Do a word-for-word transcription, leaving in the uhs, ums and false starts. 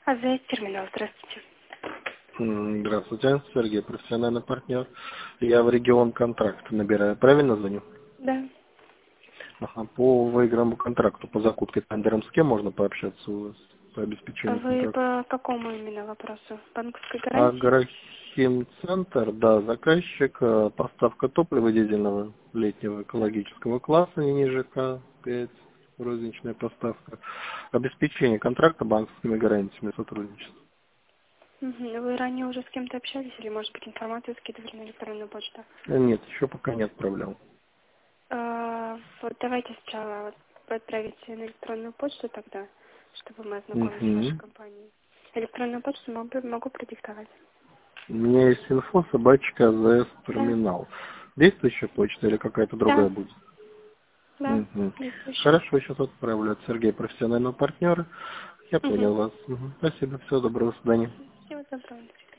А за терминал, здравствуйте. М, Здравствуйте, Сергей, профессиональный партнер. Я в регион контракт набираю. Правильно звоню? Да. Ага, по выигранному контракту, по закупке тендером с кем можно пообщаться у вас по А обеспечению вы контракта? по какому именно вопросу? Банковской гарантии? Агрохимцентр, да, заказчик, э, поставка топлива дизельного летнего экологического класса, не ниже К пять, розничная поставка, обеспечение контракта банковскими гарантиями сотрудничества. Угу. Вы ранее уже с кем-то общались или, может быть, информацию скидывали на электронную почту? Э, Нет, еще пока не отправлял. А, вот давайте сначала вот вы отправите на электронную почту тогда, чтобы мы ознакомились с вашей Угу. компанией. Электронную почту могу, могу продиктовать. У меня есть инфо собачка АЗС Да. терминал. Действующая почта или какая-то другая Да. будет? Да. Угу. Действующая. Хорошо, сейчас отправлю от Сергея, профессионального партнера. Я Угу. понял вас. Мгм. Спасибо, всего доброго, до свидания. Всего доброго.